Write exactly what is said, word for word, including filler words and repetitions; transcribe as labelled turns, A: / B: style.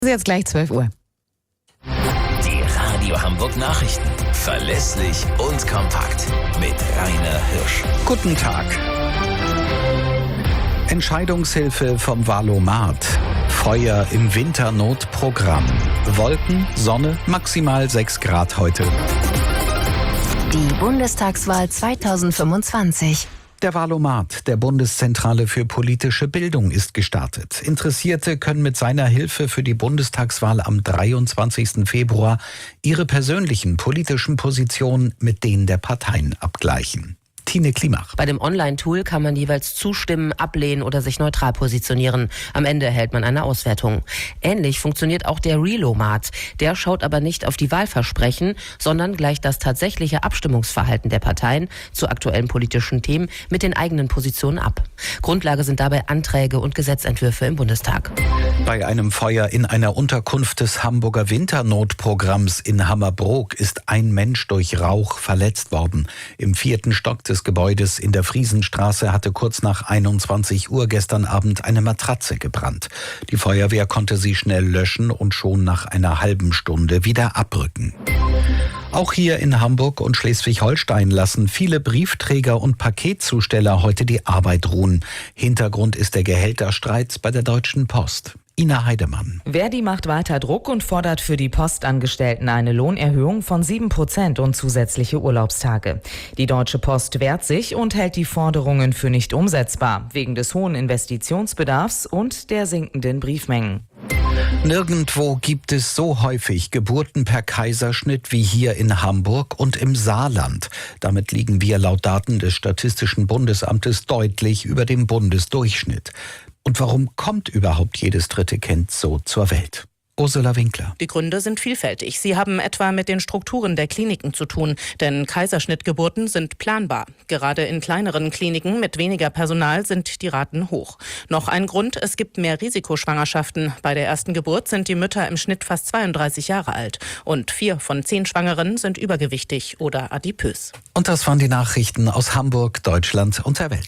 A: Jetzt gleich zwölf Uhr.
B: Die Radio Hamburg Nachrichten. Verlässlich und kompakt. Mit Rainer Hirsch.
C: Guten Tag. Entscheidungshilfe vom Valomat. Feuer im Winternotprogramm. Wolken, Sonne, maximal sechs Grad heute.
D: Die Bundestagswahl zweitausendfünfundzwanzig.
C: Der Valomat der Bundeszentrale für politische Bildung ist gestartet. Interessierte können mit seiner Hilfe für die Bundestagswahl am dreiundzwanzigsten Februar ihre persönlichen politischen Positionen mit denen der Parteien abgleichen. Tine Klimach.
E: Bei dem Online-Tool kann man jeweils zustimmen, ablehnen oder sich neutral positionieren. Am Ende erhält man eine Auswertung. Ähnlich funktioniert auch der Relomat. Der schaut aber nicht auf die Wahlversprechen, sondern gleicht das tatsächliche Abstimmungsverhalten der Parteien zu aktuellen politischen Themen mit den eigenen Positionen ab. Grundlage sind dabei Anträge und Gesetzentwürfe im Bundestag.
C: Bei einem Feuer in einer Unterkunft des Hamburger Winternotprogramms in Hammerbrook ist ein Mensch durch Rauch verletzt worden. Im vierten Stock des Gebäudes in der Friesenstraße hatte kurz nach einundzwanzig Uhr gestern Abend eine Matratze gebrannt. Die Feuerwehr konnte sie schnell löschen und schon nach einer halben Stunde wieder abrücken. Auch hier in Hamburg und Schleswig-Holstein lassen viele Briefträger und Paketzusteller heute die Arbeit ruhen. Hintergrund ist der Gehälterstreit bei der Deutschen Post. Ina Heidemann.
F: Verdi macht weiter Druck und fordert für die Postangestellten eine Lohnerhöhung von sieben Prozent und zusätzliche Urlaubstage. Die Deutsche Post wehrt sich und hält die Forderungen für nicht umsetzbar, wegen des hohen Investitionsbedarfs und der sinkenden Briefmengen.
C: Nirgendwo gibt es so häufig Geburten per Kaiserschnitt wie hier in Hamburg und im Saarland. Damit liegen wir laut Daten des Statistischen Bundesamtes deutlich über dem Bundesdurchschnitt. Und warum kommt überhaupt jedes dritte Kind so zur Welt? Ursula Winkler.
G: Die Gründe sind vielfältig. Sie haben etwa mit den Strukturen der Kliniken zu tun, denn Kaiserschnittgeburten sind planbar. Gerade in kleineren Kliniken mit weniger Personal sind die Raten hoch. Noch ein Grund, es gibt mehr Risikoschwangerschaften. Bei der ersten Geburt sind die Mütter im Schnitt fast zweiunddreißig Jahre alt und vier von zehn Schwangeren sind übergewichtig oder adipös.
C: Und das waren die Nachrichten aus Hamburg, Deutschland und der Welt.